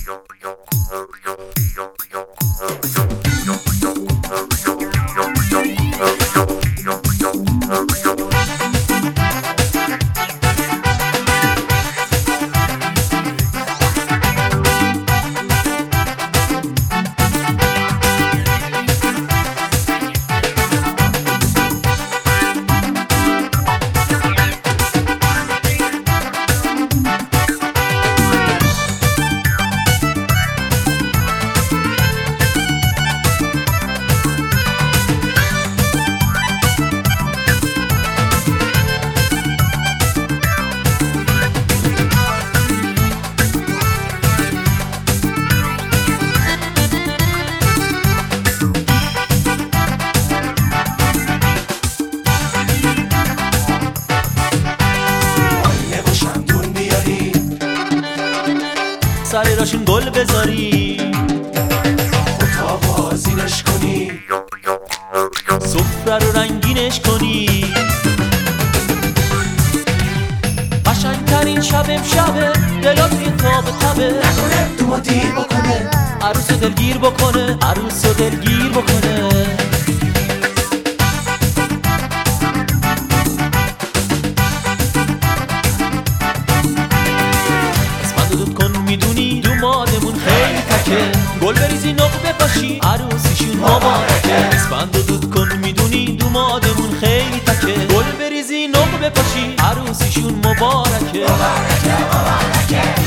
سر راشون گل بذاری، اتاق آذینش کنی، سفره رو رنگینش کنی. قشنگترین شب امشبه، دلات این تابه تبه، نکنه تو ما دیر بکنه، عروس رو دلگیر بکنه، عروس رو دلگیر بکنه. میدونی دومادمون خیلی تکه، گل بریزی نقبه باشی عروسیشون مبارکه. اسفند و دود کن میدونی دومادمون خیلی تکه، گل بریزی نقبه باشی عروسیشون مبارکه. مبارکه مبارکه.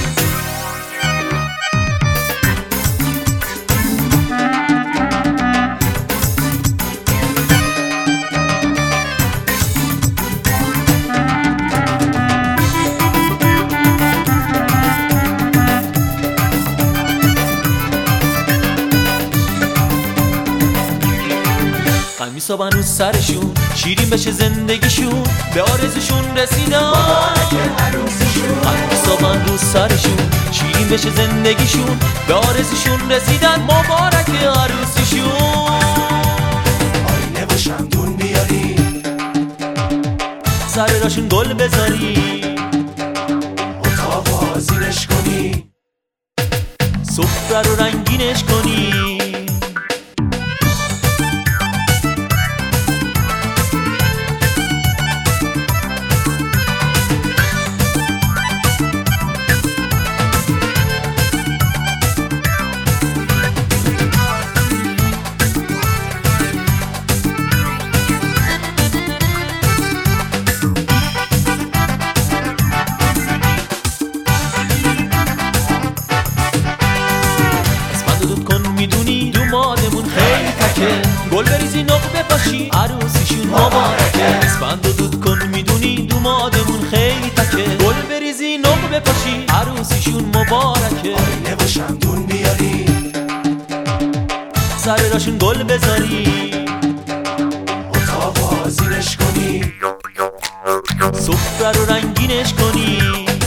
قمیصا بنو سرشون شیرین بشه زندگیشون، به آرزوشون رسیدن مبارکه عروسیشون. قمیصا بنو سرشون شیرین بشه زندگیشون، به آرزوشون رسیدن. مبارکه عروسیشون. آینه و شمدون بیاری، سر راشون گل بذاری، اتاق آذینش کنی، سفره رو رنگینش کنی. میدونی دومادمون خیلی تکه، گل بریزی نقبه باشی عروسیشون مبارکه. اسفند و دود کن میدونی دومادمون خیلی تکه، گل بریزی نقبه باشی عروسیشون مبارکه. آینه و شمدون بیاری، سر راشون گل بذاری، اتاق آذینش کنی، سفره رو رنگینش کنی.